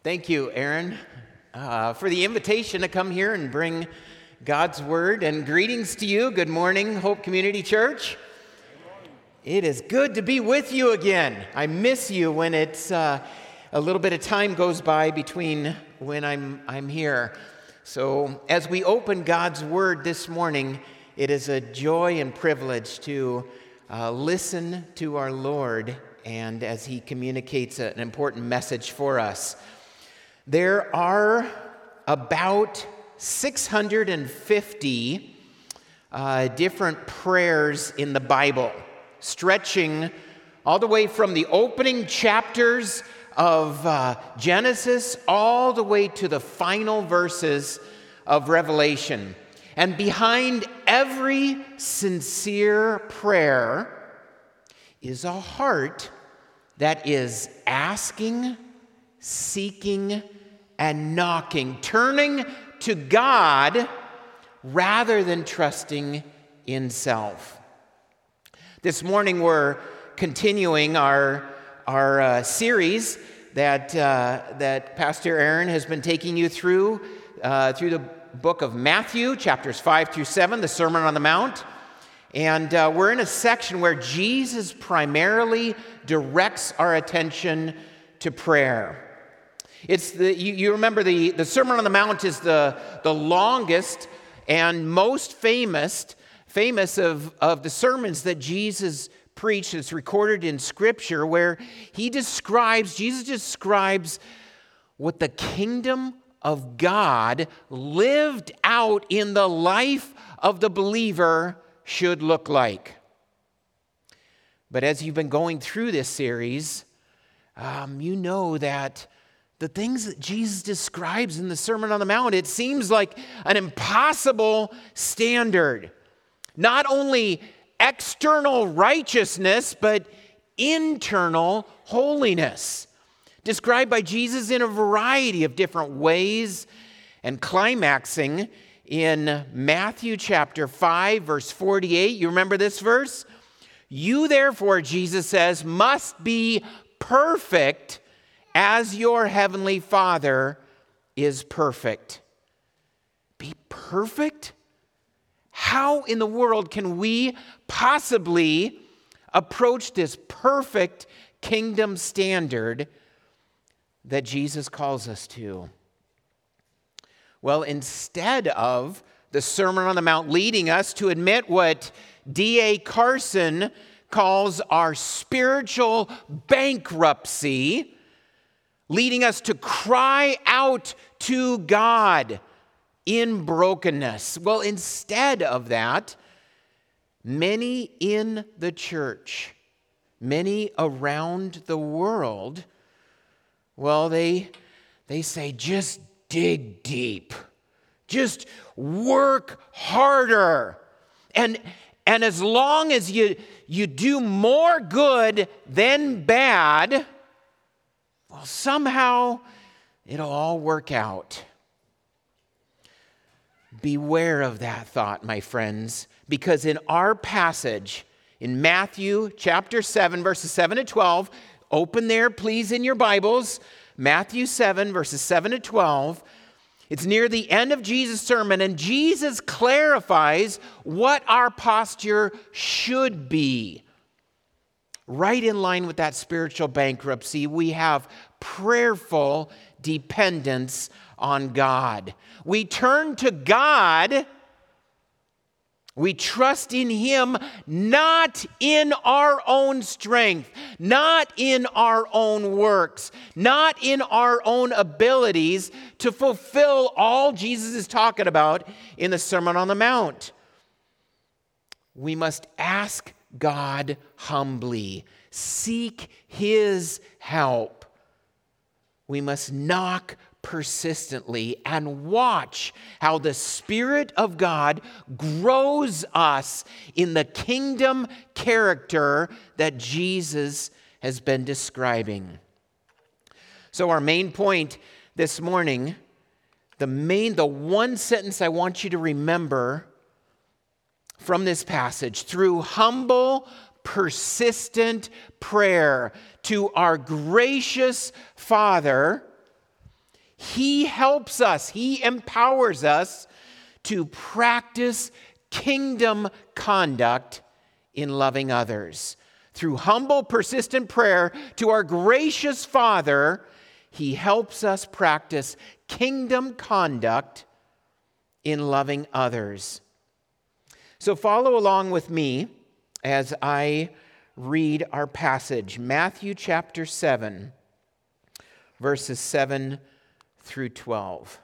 Thank you, Aaron, for the invitation to come here and bring God's Word. And greetings to you. Good morning, Hope Community Church. It is good to be with you again. I miss you when it's a little bit of time goes by between when I'm here. So as we open God's Word this morning, it is a joy and privilege to listen to our Lord and as He communicates an important message for us. There are about 650 different prayers in the Bible, stretching all the way from the opening chapters of Genesis all the way to the final verses of Revelation. And behind every sincere prayer is a heart that is asking, seeking, and knocking, turning to God rather than trusting in self. This morning we're continuing our series that Pastor Aaron has been taking you through the book of Matthew, chapters 5 through 7, the Sermon on the Mount. And we're in a section where Jesus primarily directs our attention to prayer. It's you remember the Sermon on the Mount is the longest and most famous of the sermons that Jesus preached. It's recorded in Scripture where Jesus describes what the kingdom of God lived out in the life of the believer should look like. But as you've been going through this series, you know that the things that Jesus describes in the Sermon on the Mount, it seems like an impossible standard. Not only external righteousness, but internal holiness, described by Jesus in a variety of different ways and climaxing in Matthew chapter 5, verse 48. You remember this verse? You therefore, Jesus says, must be perfect as your heavenly Father is perfect. Be perfect? How in the world can we possibly approach this perfect kingdom standard that Jesus calls us to? Well, instead of the Sermon on the Mount leading us to admit what D.A. Carson calls our spiritual bankruptcy, leading us to cry out to God in brokenness. Well, instead of that, many in the church, many around the world, well, they say, just dig deep. Just work harder. And as long as you do more good than bad, well, somehow it'll all work out. Beware of that thought, my friends, because in our passage, in Matthew chapter 7, verses 7 to 12, open there, please, in your Bibles, Matthew 7, verses 7 to 12, it's near the end of Jesus' sermon, and Jesus clarifies what our posture should be. Right in line with that spiritual bankruptcy, we have prayerful dependence on God. We turn to God. We trust in Him, not in our own strength, not in our own works, not in our own abilities to fulfill all Jesus is talking about in the Sermon on the Mount. We must ask God humbly, seek His help. We must knock persistently and watch how the Spirit of God grows us in the kingdom character that Jesus has been describing. So our main point this morning, the one sentence I want you to remember from this passage, through humble, persistent prayer to our gracious Father, He helps us, He empowers us to practice kingdom conduct in loving others. Through humble, persistent prayer to our gracious Father, He helps us practice kingdom conduct in loving others. So follow along with me as I read our passage, Matthew chapter 7, verses 7 through 12.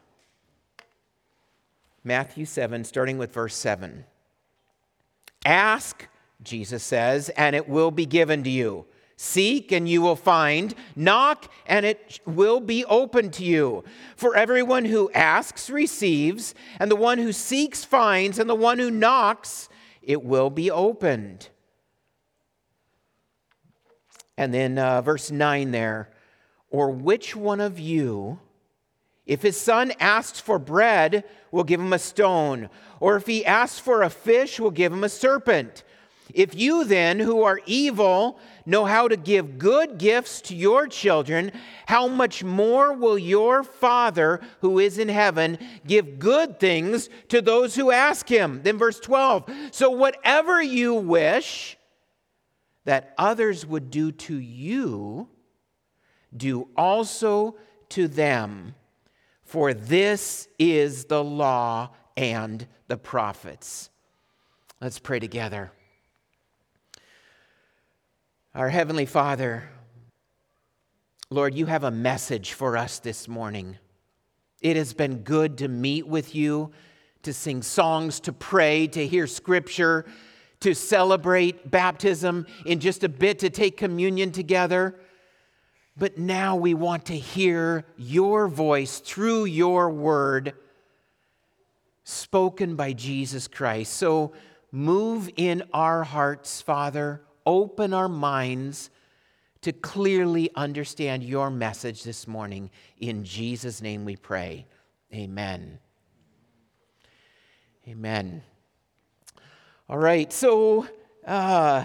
Matthew 7, starting with verse 7. Ask, Jesus says, and it will be given to you. Seek, and you will find. Knock, and it will be open to you. For everyone who asks receives, and the one who seeks finds, and the one who knocks, it will be opened. And then verse 9 there. Or which one of you, if his son asks for bread, will give him a stone? Or if he asks for a fish, will give him a serpent? If you then, who are evil, know how to give good gifts to your children, how much more will your Father who is in heaven give good things to those who ask him? Then verse 12, so whatever you wish that others would do to you, do also to them. For this is the law and the prophets. Let's pray together. Our Heavenly Father, Lord, you have a message for us this morning. It has been good to meet with you, to sing songs, to pray, to hear Scripture, to celebrate baptism, in just a bit to take communion together. But now we want to hear your voice through your word spoken by Jesus Christ. So move in our hearts, Father. Open our minds to clearly understand your message this morning. In Jesus' name we pray. Amen. Amen. All right, so I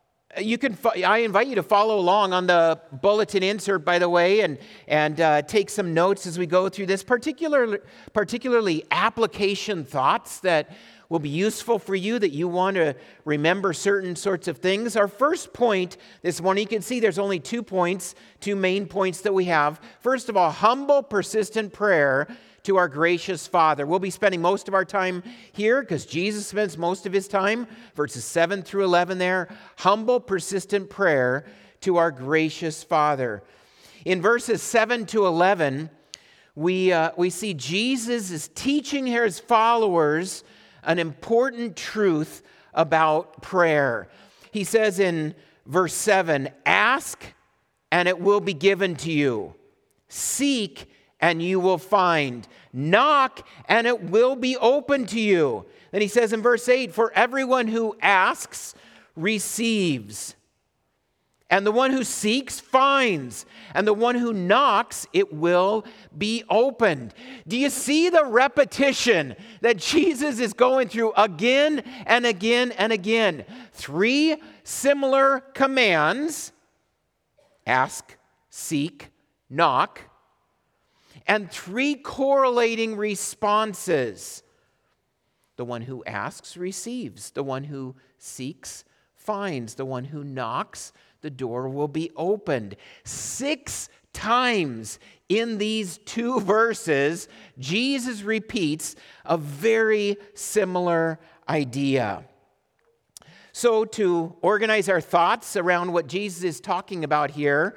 invite you to follow along on the bulletin insert, by the way, and take some notes as we go through this, particularly application thoughts that will be useful for you, that you want to remember certain sorts of things. Our first point this morning, you can see there's only 2 points, 2 main points that we have. First of all, humble, persistent prayer to our gracious Father. We'll be spending most of our time here because Jesus spends most of his time, verses 7 through 11 there. Humble, persistent prayer to our gracious Father. In verses 7 to 11, we see Jesus is teaching his followers an important truth about prayer. He says in verse 7, ask and it will be given to you. Seek and you will find. Knock and it will be open to you. Then he says in verse 8, for everyone who asks receives. And the one who seeks finds, and the one who knocks, it will be opened. Do you see the repetition that Jesus is going through again and again and again? 3 similar commands: ask, seek, knock, and 3 correlating responses. The one who asks receives, the one who seeks finds, the one who knocks, the door will be opened. 6 times in these 2 verses, Jesus repeats a very similar idea. So to organize our thoughts around what Jesus is talking about here,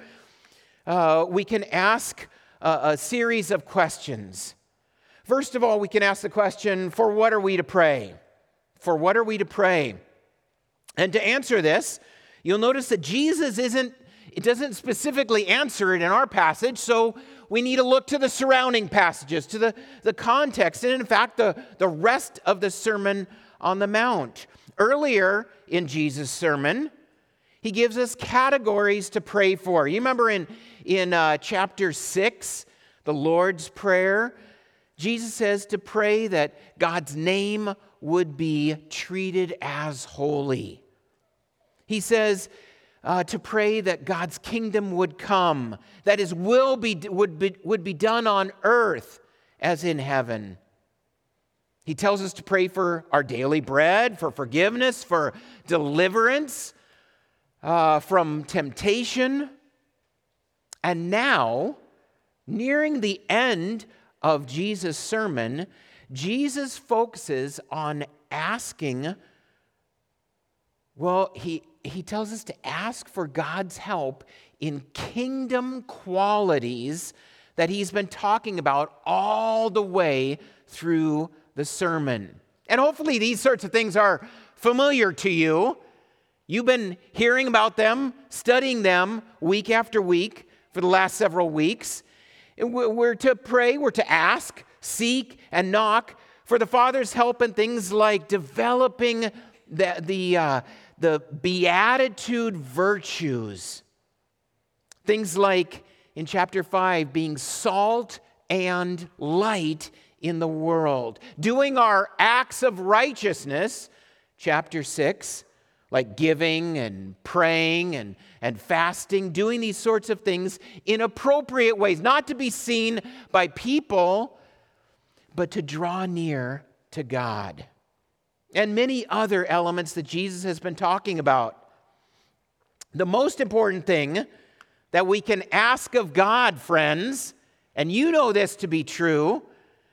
we can ask a series of questions. First of all, we can ask the question, for what are we to pray? For what are we to pray? And to answer this, you'll notice that Jesus doesn't specifically answer it in our passage, so we need to look to the surrounding passages, to the context, and in fact, the rest of the Sermon on the Mount. Earlier in Jesus' sermon, he gives us categories to pray for. You remember in chapter 6, the Lord's Prayer, Jesus says to pray that God's name would be treated as holy. He says, to pray that God's kingdom would come, that His will would be done on earth as in heaven. He tells us to pray for our daily bread, for forgiveness, for deliverance from temptation. And now, nearing the end of Jesus' sermon, Jesus focuses on asking, he tells us to ask for God's help in kingdom qualities that He's been talking about all the way through the sermon. And hopefully these sorts of things are familiar to you. You've been hearing about them, studying them week after week for the last several weeks. We're to pray, we're to ask, seek, and knock for the Father's help in things like developing the beatitude virtues. Things like in chapter 5, being salt and light in the world. Doing our acts of righteousness, chapter 6, like giving and praying and fasting, doing these sorts of things in appropriate ways, not to be seen by people, but to draw near to God. And many other elements that Jesus has been talking about. The most important thing that we can ask of God, friends, and you know this to be true,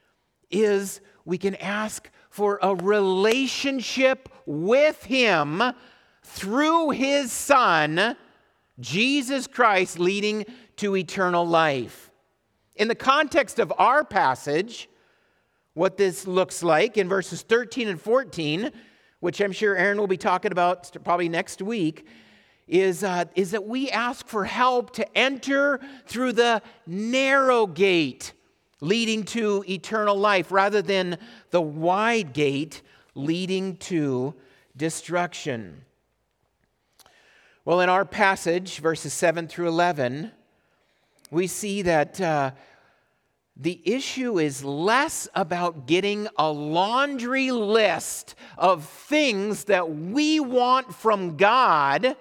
is we can ask for a relationship with Him through His Son, Jesus Christ, leading to eternal life. In the context of our passage, what this looks like in verses 13 and 14, which I'm sure Aaron will be talking about probably next week, is that we ask for help to enter through the narrow gate leading to eternal life rather than the wide gate leading to destruction. Well, in our passage, verses 7 through 11, we see that the issue is less about getting a laundry list of things that we want from God,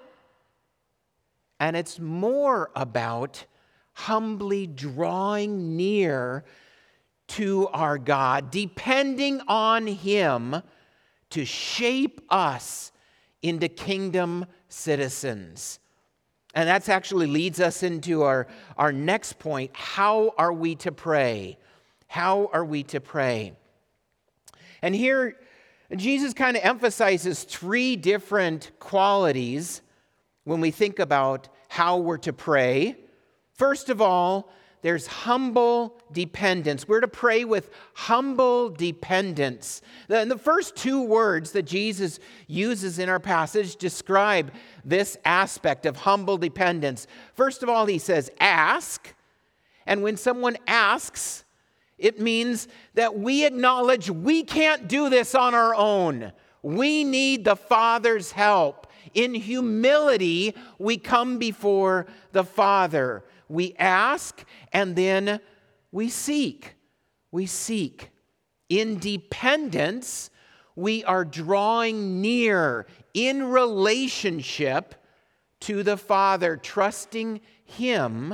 and it's more about humbly drawing near to our God, depending on Him to shape us into kingdom citizens. And that actually leads us into our next point. How are we to pray? How are we to pray? And here, Jesus kind of emphasizes three different qualities when we think about how we're to pray. First of all, there's humble dependence. We're to pray with humble dependence. The first two words that Jesus uses in our passage describe this aspect of humble dependence. First of all, He says, ask. And when someone asks, it means that we acknowledge we can't do this on our own. We need the Father's help. In humility, we come before the Father. We ask, and then we seek. We seek. In dependence, we are drawing near in relationship to the Father, trusting Him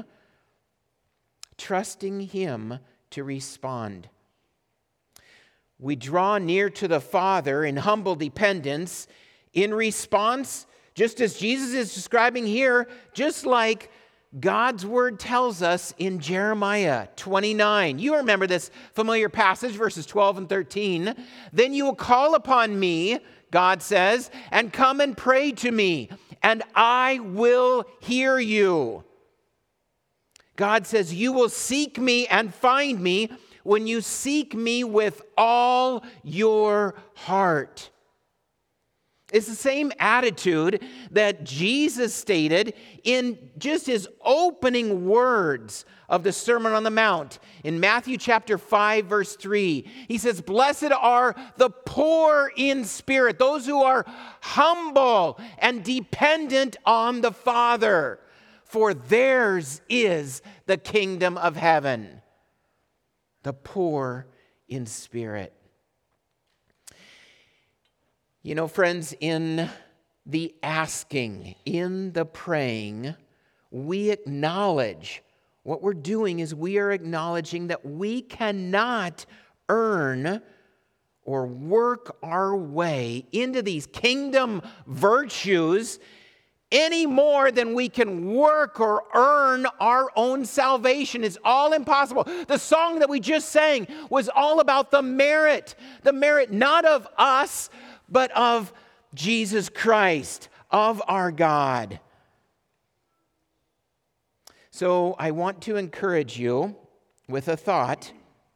to respond. We draw near to the Father in humble dependence in response, just as Jesus is describing here, just like God's word tells us in Jeremiah 29. You remember this familiar passage, verses 12 and 13. Then you will call upon me, God says, and come and pray to me, and I will hear you. God says, you will seek me and find me when you seek me with all your heart. It's the same attitude that Jesus stated in just His opening words of the Sermon on the Mount. In Matthew chapter 5, verse 3, He says, blessed are the poor in spirit, those who are humble and dependent on the Father, for theirs is the kingdom of heaven. The poor in spirit. You know, friends, in the asking, in the praying, we acknowledge what we're doing is we are acknowledging that we cannot earn or work our way into these kingdom virtues any more than we can work or earn our own salvation. It's all impossible. The song that we just sang was all about the merit not of us, but of Jesus Christ, of our God. So I want to encourage you with a thought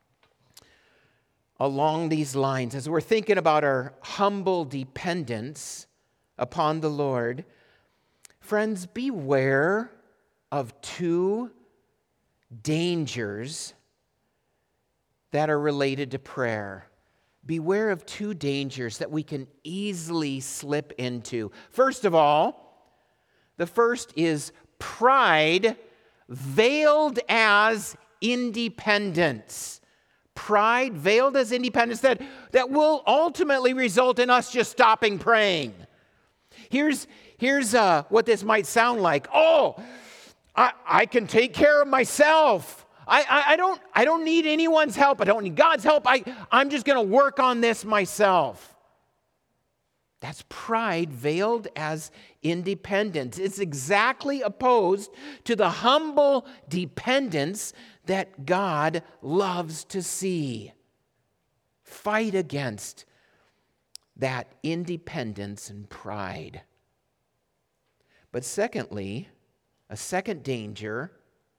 along these lines as we're thinking about our humble dependence upon the Lord. Friends, beware of two dangers that are related to prayer. Beware of two dangers that we can easily slip into. First of all, the first is pride veiled as independence. Pride veiled as independence that will ultimately result in us just stopping praying. Here's what this might sound like. Oh, I can take care of myself. I don't need anyone's help. I don't need God's help. I'm just going to work on this myself. That's pride veiled as independence. It's exactly opposed to the humble dependence that God loves to see. Fight against that independence and pride. But secondly, a second danger,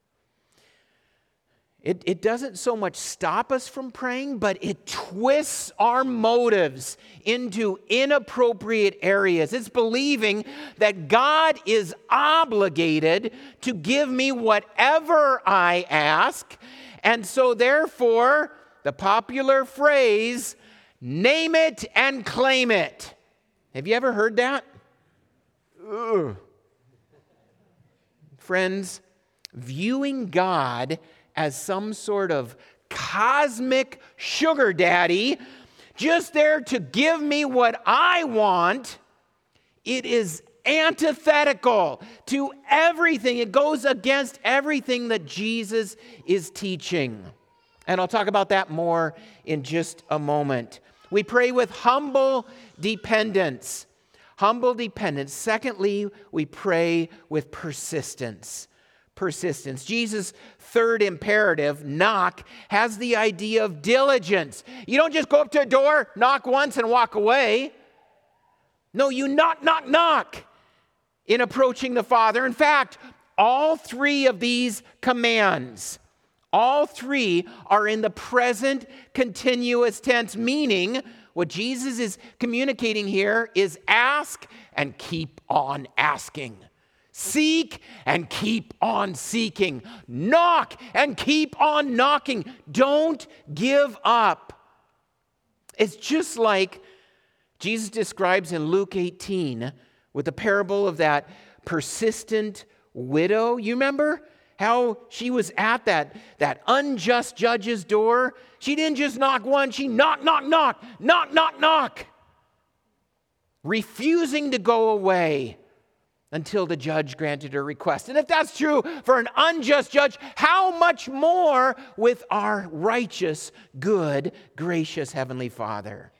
it doesn't so much stop us from praying, but it twists our motives into inappropriate areas. It's believing that God is obligated to give me whatever I ask, and so therefore, the popular phrase, name it and claim it. Have you ever heard that? Ugh. Friends, viewing God as some sort of cosmic sugar daddy, just there to give me what I want, it is antithetical to everything. It goes against everything that Jesus is teaching. And I'll talk about that more in just a moment. We pray with humble dependence. Humble dependence. Secondly, we pray with persistence. Persistence. Jesus' third imperative, knock, has the idea of diligence. You don't just go up to a door, knock once, and walk away. No, you knock in approaching the Father. In fact, all three of these commands, all three are in the present continuous tense, meaning what Jesus is communicating here is ask and keep on asking. Seek and keep on seeking. Knock and keep on knocking. Don't give up. It's just like Jesus describes in Luke 18 with the parable of that persistent widow. You remember how she was at that unjust judge's door? She didn't just knock once, she knock, refusing to go away until the judge granted her request. And if that's true for an unjust judge, how much more with our righteous, good, gracious Heavenly Father?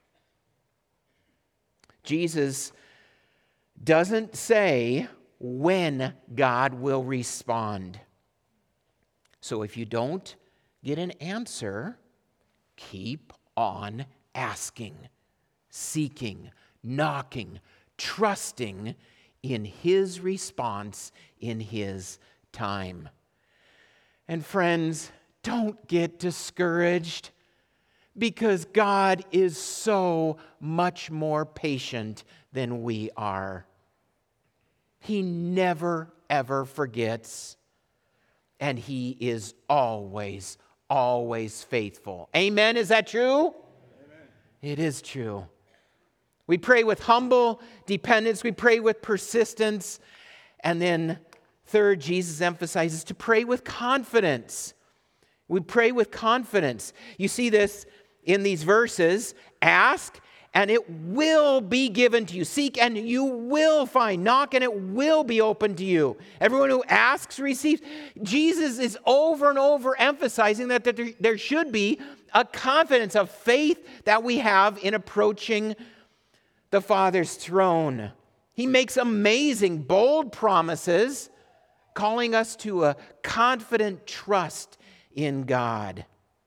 Jesus doesn't say when God will respond. So if you don't get an answer, keep on asking, seeking, knocking, trusting in His response in His time. And friends, don't get discouraged because God is so much more patient than we are. He never, ever forgets, and He is always, always faithful. Amen? Is that true? Amen. It is true. We pray with humble dependence. We pray with persistence. And then third, Jesus emphasizes to pray with confidence. We pray with confidence. You see this in these verses. Ask and it will be given to you. Seek and you will find. Knock and it will be open to you. Everyone who asks receives. Jesus is over and over emphasizing that there should be a confidence, a faith that we have in approaching the Father's throne. He makes amazing, bold promises, calling us to a confident trust in God.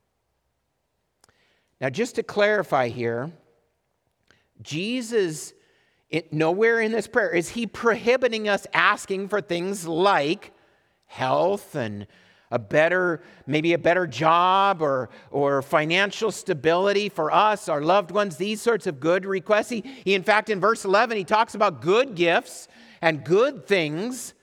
Now, just to clarify here, Jesus, nowhere in this prayer is he prohibiting us asking for things like health and maybe a better job or financial stability for us, our loved ones, these sorts of good requests. He, in fact, in verse 11, he talks about good gifts and good things,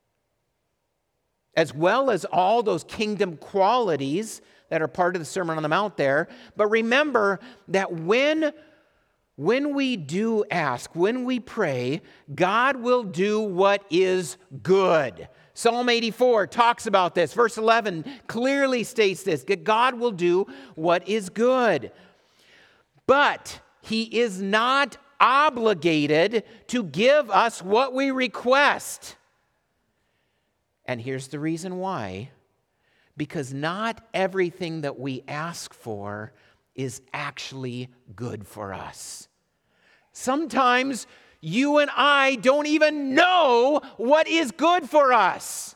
as well as all those kingdom qualities that are part of the Sermon on the Mount there. But remember that when we do ask, when we pray, God will do what is good. Psalm 84 talks about this. Verse 11 clearly states this, that God will do what is good. But he is not obligated to give us what we request. And here's the reason why. Because not everything that we ask for is actually good for us. Sometimes you and I don't even know what is good for us.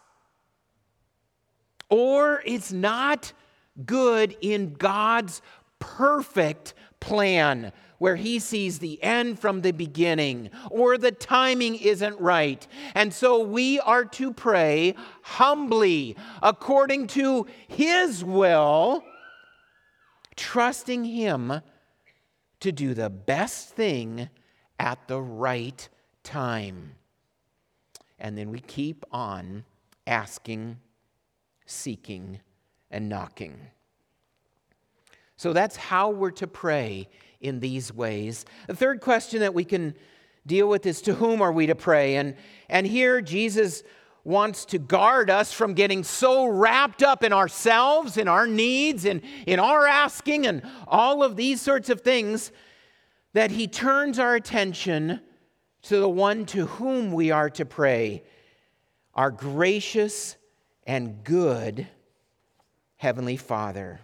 Or it's not good in God's perfect plan, where he sees the end from the beginning, or the timing isn't right. And so we are to pray humbly, according to his will, trusting him to do the best thing at the right time. And then we keep on asking, seeking, and knocking. So that's how we're to pray in these ways. The third question that we can deal with is, to whom are we to pray? And here Jesus wants to guard us from getting so wrapped up in ourselves, in our needs, and in our asking, and all of these sorts of things, that he turns our attention to the one to whom we are to pray, our gracious and good Heavenly Father.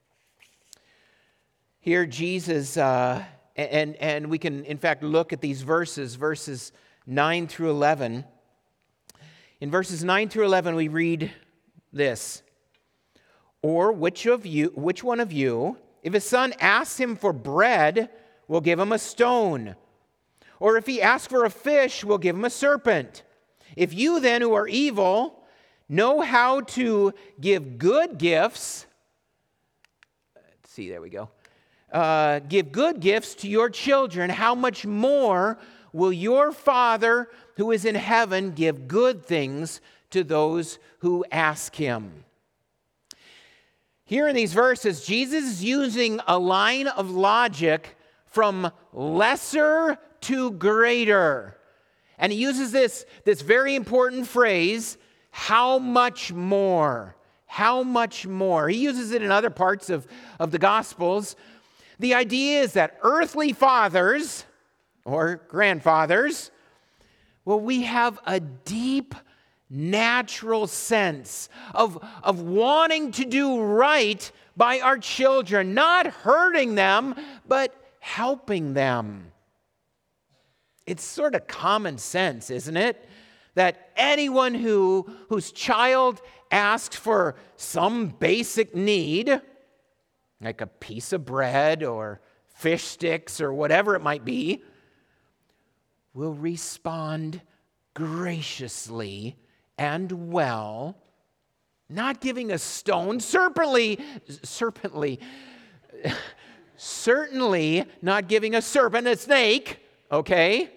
Here Jesus, and we can in fact look at these verses 9 through 11. In verses 9 through 11 we read this, "Or which one of you, if his son asks him for bread, will give him a stone? Or if he asks for a fish, will give him a serpent? If you then, who are evil, know how to give good gifts," there we go. "Give good gifts to your children, how much more will your Father who is in heaven give good things to those who ask him?" Here in these verses, Jesus is using a line of logic from lesser to greater. And he uses this very important phrase, how much more? How much more? He uses it in other parts of the Gospels. The idea is that earthly fathers or grandfathers, we have a deep natural sense of wanting to do right by our children, not hurting them, but helping them. It's sort of common sense, isn't it? That anyone whose child asks for some basic need, like a piece of bread or fish sticks or whatever it might be, will respond graciously and well, not giving a stone, certainly not giving a serpent a snake, okay?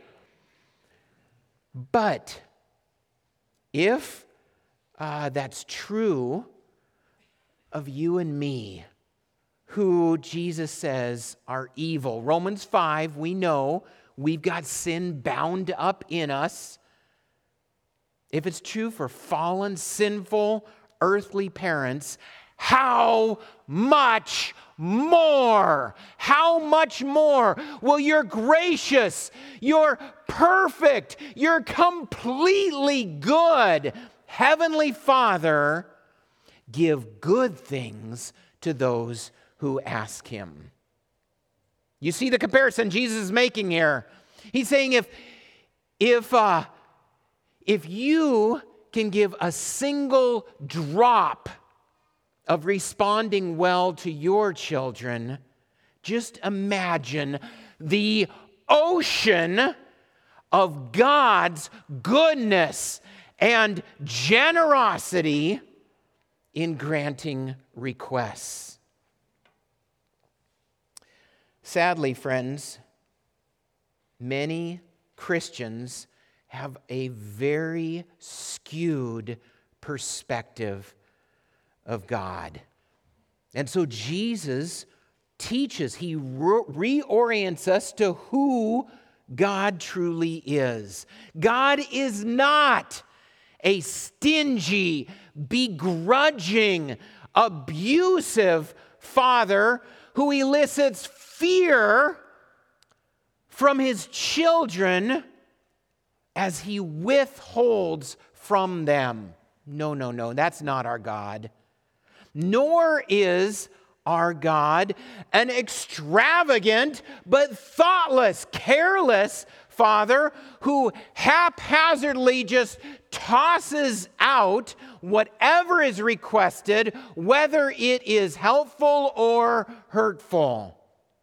But if that's true of you and me, who Jesus says are evil. Romans 5, we know we've got sin bound up in us. If it's true for fallen, sinful, earthly parents, how much more? How much more will your gracious, your perfect, your completely good Heavenly Father give good things to those who ask Him? You see the comparison Jesus is making here. He's saying if you can give a single drop of responding well to your children, just imagine the ocean of God's goodness and generosity in granting requests. Sadly, friends, many Christians have a very skewed perspective of God. And so Jesus teaches, He reorients us to who God truly is. God is not a stingy, begrudging, abusive Father who elicits fear from His children as He withholds from them. No, that's not our God. Nor is our God an extravagant but thoughtless, careless Father who haphazardly just tosses out whatever is requested, whether it is helpful or hurtful.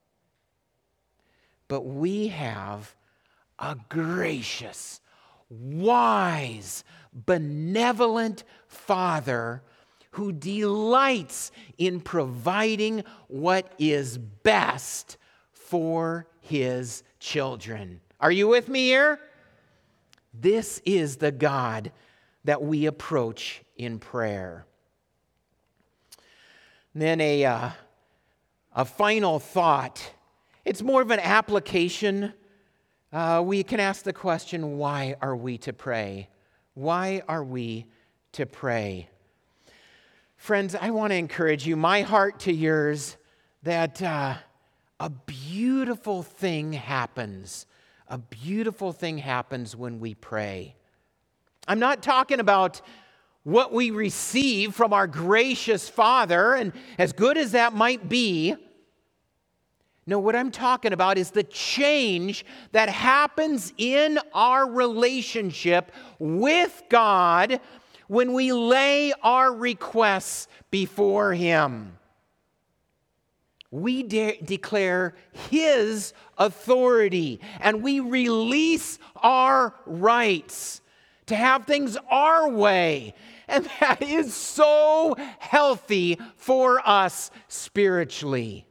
But we have a gracious, wise, benevolent Father who delights in providing what is best for His children. Are you with me here? This is the God that we approach in prayer. And then a final thought. It's more of an application. We can ask the question, why are we to pray? Why are we to pray? Friends, I want to encourage you, my heart to yours, that a beautiful thing happens. A beautiful thing happens when we pray. I'm not talking about what we receive from our gracious Father, and as good as that might be. No, what I'm talking about is the change that happens in our relationship with God when we lay our requests before Him. We declare His authority, and we release our rights to have things our way. And that is so healthy for us spiritually.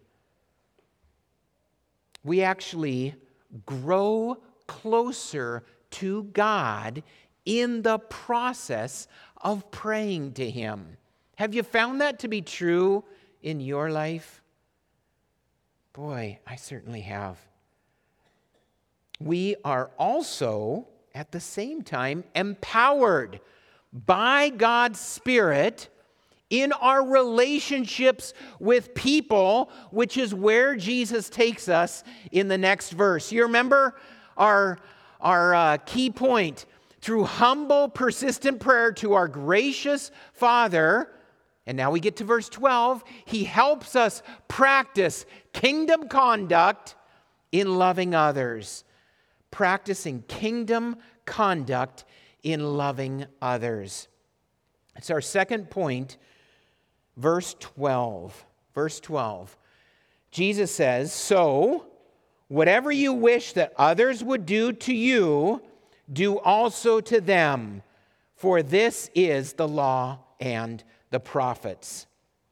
We actually grow closer to God in the process of praying to Him. Have you found that to be true in your life? Boy, I certainly have. We are also, at the same time, empowered by God's Spirit in our relationships with people, which is where Jesus takes us in the next verse. You remember our key point. Through humble, persistent prayer to our gracious Father, and now we get to verse 12, He helps us practice kingdom conduct in loving others. Practicing kingdom conduct in loving others. It's our second point, verse 12. Verse 12. Jesus says, "So, whatever you wish that others would do to you, do also to them, for this is the law and the prophets."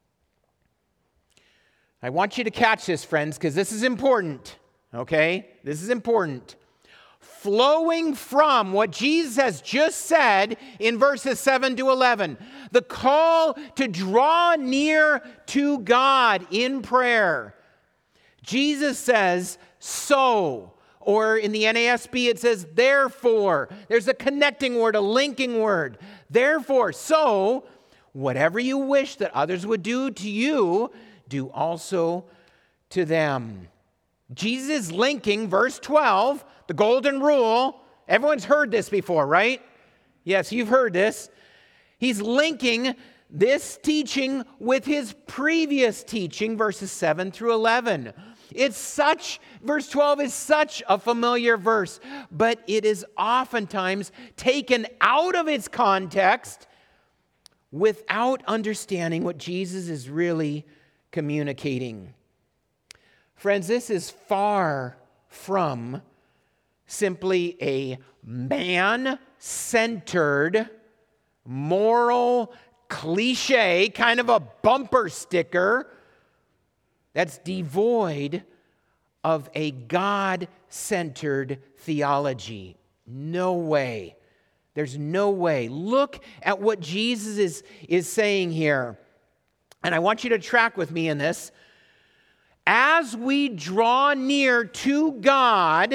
I want you to catch this, friends, because this is important, okay? This is important. Flowing from what Jesus has just said in verses 7 to 11, the call to draw near to God in prayer. Jesus says, "So," or in the NASB it says, "therefore." There's a connecting word, a linking word. Therefore, so, whatever you wish that others would do to you, do also to them. Jesus is linking verse 12, the golden rule. Everyone's heard this before, right? Yes, you've heard this. He's linking this teaching with his previous teaching, verses 7 through 11. Verse 12 is such a familiar verse, but it is oftentimes taken out of its context without understanding what Jesus is really communicating. Friends, this is far from simply a man-centered, moral cliche, kind of a bumper sticker that's devoid of a God-centered theology. No way. There's no way. Look at what Jesus is saying here. And I want you to track with me in this. As we draw near to God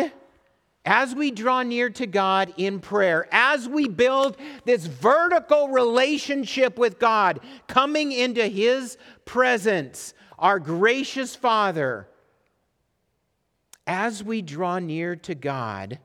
in prayer, as we build this vertical relationship with God, coming into His presence, our gracious Father, as we draw near to God,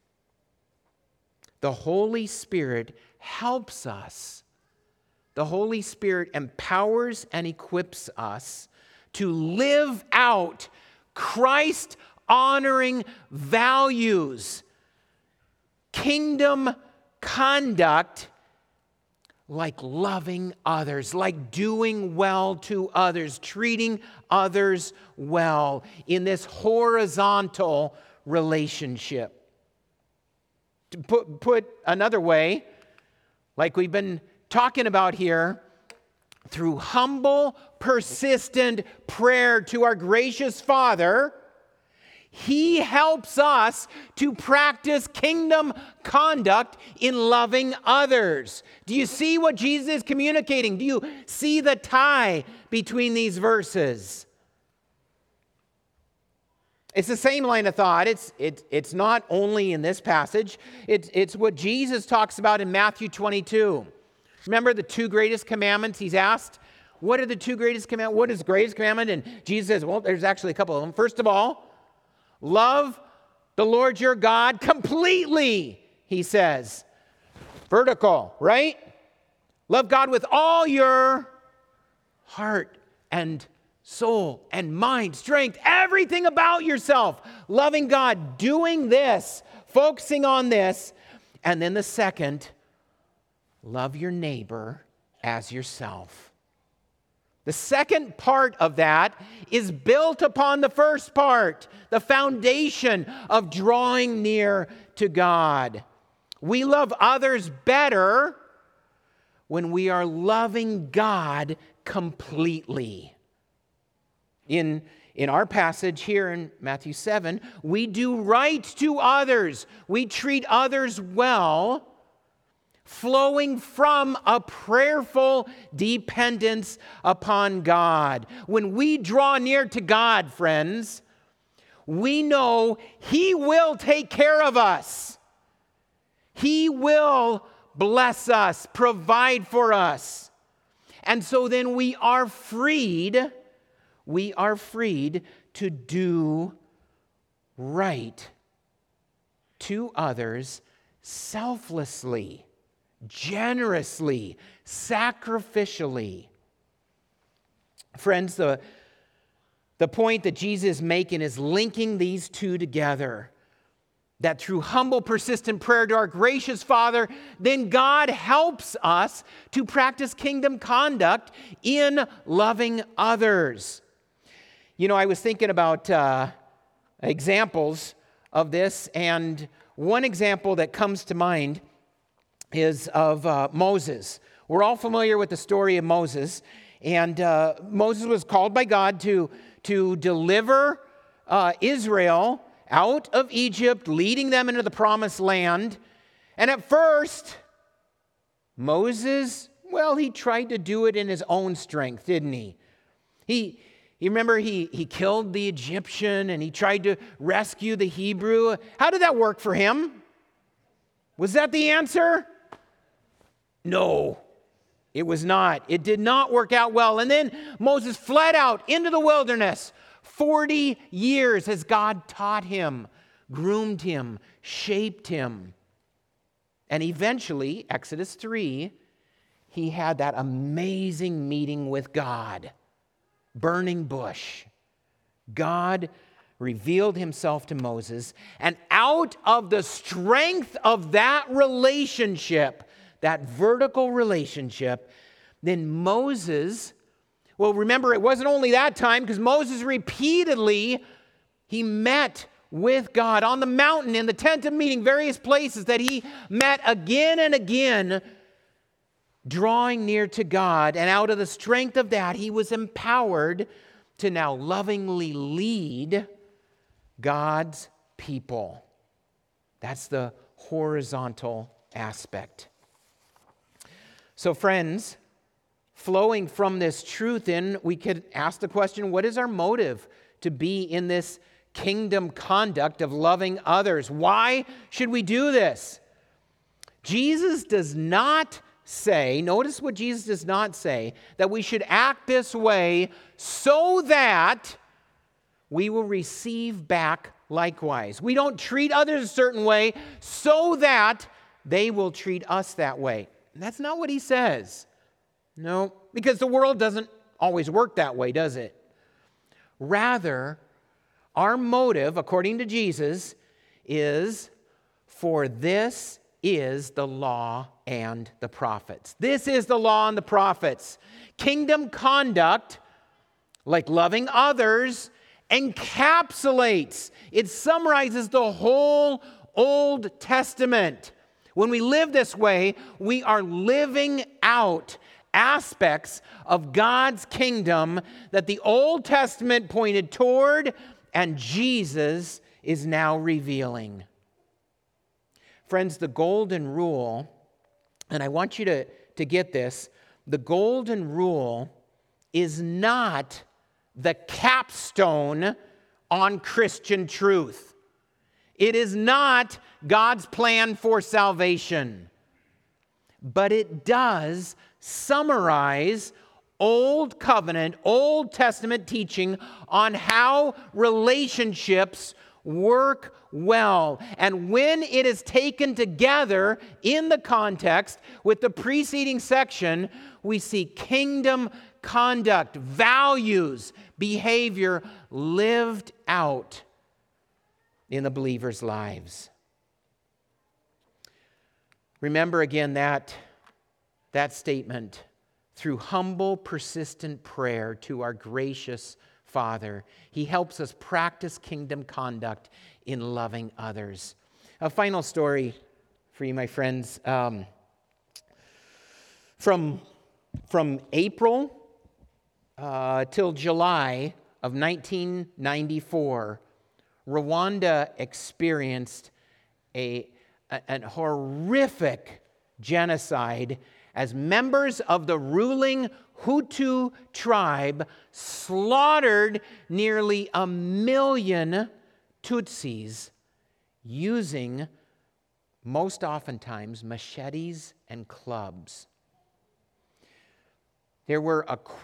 the Holy Spirit helps us. The Holy Spirit empowers and equips us to live out Christ-honoring values, kingdom conduct, like loving others, like doing well to others, treating others well in this horizontal relationship. To put another way, like we've been talking about here, through humble, persistent prayer to our gracious Father, He helps us to practice kingdom conduct in loving others. Do you see what Jesus is communicating? Do you see the tie between these verses? It's the same line of thought. It's not only in this passage. It's what Jesus talks about in Matthew 22. Remember the two greatest commandments? He's asked, what are the two greatest commandments? What is the greatest commandment? And Jesus says, well, there's actually a couple of them. First of all, love the Lord your God completely, he says. Vertical, right? Love God with all your heart and soul and mind, strength, everything about yourself. Loving God, doing this, focusing on this. And then the second, love your neighbor as yourself. The second part of that is built upon the first part, the foundation of drawing near to God. We love others better when we are loving God completely. In our passage here in Matthew 7, we do right to others. We treat others well, flowing from a prayerful dependence upon God. When we draw near to God, friends, we know He will take care of us. He will bless us, provide for us. And so then we are freed to do right to others selflessly, generously, sacrificially. Friends, the point that Jesus is making is linking these two together. That through humble, persistent prayer to our gracious Father, then God helps us to practice kingdom conduct in loving others. You know, I was thinking about examples of this, and one example that comes to mind is of Moses. We're all familiar with the story of Moses, and Moses was called by God to deliver Israel out of Egypt, leading them into the promised land. And at first, Moses, he tried to do it in his own strength, didn't he? You remember he killed the Egyptian and he tried to rescue the Hebrew. How did that work for him? Was that the answer? No. It was not. It did not work out well. And then Moses fled out into the wilderness. 40 years as God taught him, groomed him, shaped him. And eventually, Exodus 3, he had that amazing meeting with God. Burning bush. God revealed himself to Moses, and out of the strength of that relationship, that vertical relationship, then Moses, well, remember, it wasn't only that time, because Moses repeatedly, he met with God on the mountain, in the tent of meeting, various places that he met again and again, drawing near to God. And out of the strength of that, he was empowered to now lovingly lead God's people. That's the horizontal aspect. So friends, flowing from this truth we could ask the question, what is our motive to be in this kingdom conduct of loving others? Why should we do this? Jesus does not say, notice what Jesus does not say, that we should act this way so that we will receive back likewise. We don't treat others a certain way so that they will treat us that way. And that's not what he says. No, because the world doesn't always work that way, does it? Rather, our motive, according to Jesus, is for this is the law and the prophets. This is the law and the prophets. Kingdom conduct, like loving others, encapsulates, it summarizes the whole Old Testament. When we live this way, we are living out aspects of God's kingdom that the Old Testament pointed toward and Jesus is now revealing. Friends, the golden rule, and I want you to get this, the golden rule is not the capstone on Christian truth. It is not God's plan for salvation, but it does summarize Old Covenant, Old Testament teaching on how relationships work well. And when it is taken together in the context with the preceding section, we see kingdom conduct, values, behavior lived out in the believers' lives. Remember again that statement. Through humble, persistent prayer to our gracious Father, He helps us practice kingdom conduct in loving others. A final story for you, my friends. From April till July of 1994, Rwanda experienced a horrific genocide as members of the ruling Hutu tribe slaughtered nearly 1 million Tutsis using, most oftentimes, machetes and clubs. There were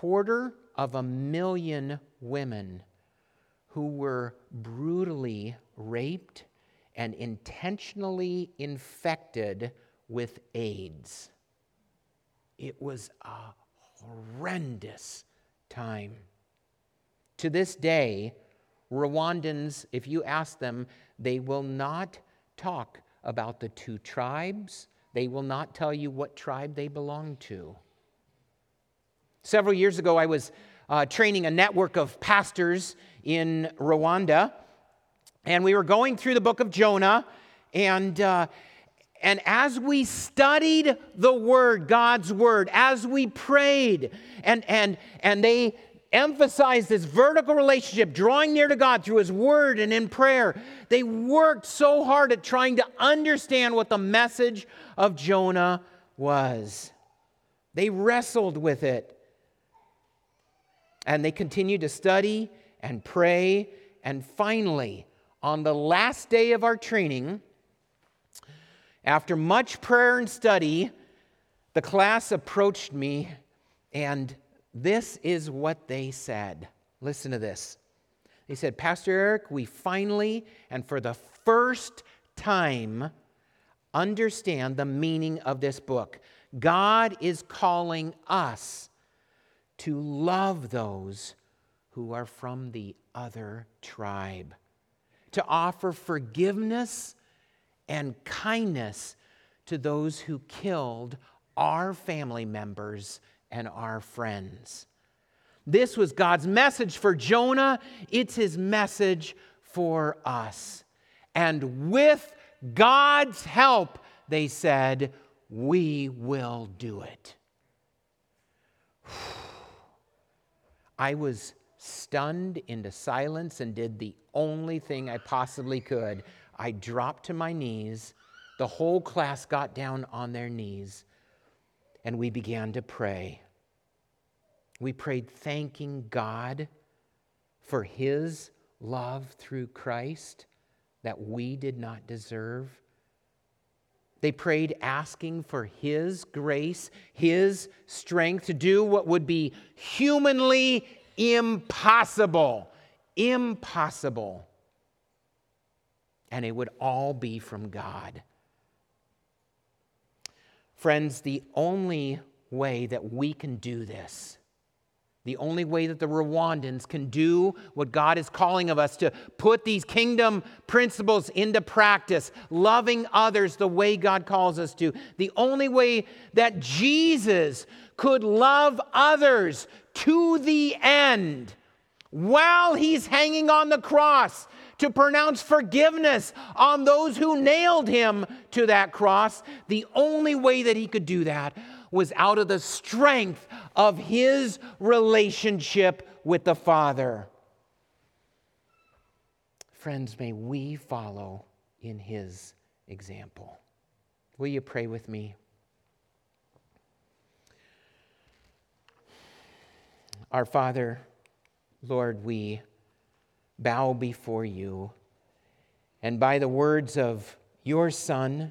250,000 women who were brutally raped and intentionally infected with AIDS. It was a horrendous time. To this day, Rwandans, if you ask them, they will not talk about the two tribes. They will not tell you what tribe they belong to. Several years ago, I was training a network of pastors in Rwanda, and we were going through the book of Jonah, and as we studied the Word, God's Word, as we prayed, and they emphasized this vertical relationship, drawing near to God through His Word and in prayer, they worked so hard at trying to understand what the message of Jonah was. They wrestled with it. And they continued to study and pray. And finally, on the last day of our training, after much prayer and study, the class approached me, and this is what they said. Listen to this. They said, Pastor Eric, we finally, and for the first time, understand the meaning of this book. God is calling us to love those who are from the other tribe, to offer forgiveness and kindness to those who killed our family members and our friends. This was God's message for Jonah. It's his message for us. And with God's help, they said, we will do it. I was stunned into silence and did the only thing I possibly could. I dropped to my knees. The whole class got down on their knees, and we began to pray. We prayed thanking God for His love through Christ that we did not deserve. They prayed asking for His grace, His strength to do what would be humanly impossible. Impossible. And it would all be from God. Friends, the only way that we can do this, the only way that the Rwandans can do what God is calling of us, to put these kingdom principles into practice, loving others the way God calls us to, the only way that Jesus could love others to the end while He's hanging on the cross to pronounce forgiveness on those who nailed Him to that cross, the only way that He could do that was out of the strength of His relationship with the Father. Friends, may we follow in His example. Will you pray with me? Our Father, Lord, we bow before You, and by the words of Your Son,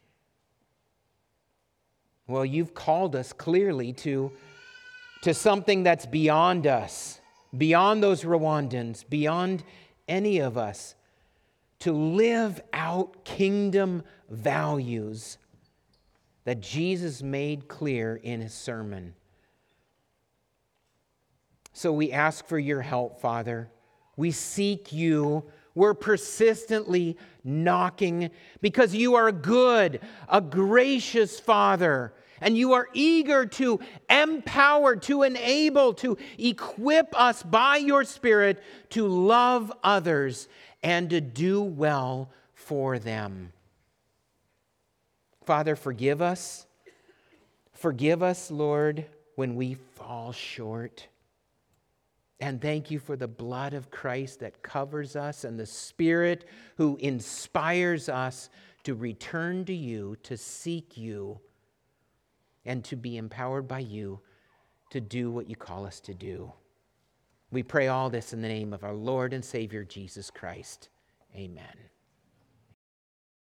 well, You've called us clearly to something that's beyond us, beyond those Rwandans, beyond any of us, to live out kingdom values that Jesus made clear in His sermon. So we ask for Your help, Father. We seek You. We're persistently knocking because You are good, a gracious Father, and You are eager to empower, to enable, to equip us by Your Spirit to love others and to do well for them. Father, forgive us. Forgive us, Lord, when we fall short. And thank You for the blood of Christ that covers us and the Spirit who inspires us to return to You, to seek You, and to be empowered by You to do what You call us to do. We pray all this in the name of our Lord and Savior, Jesus Christ. Amen.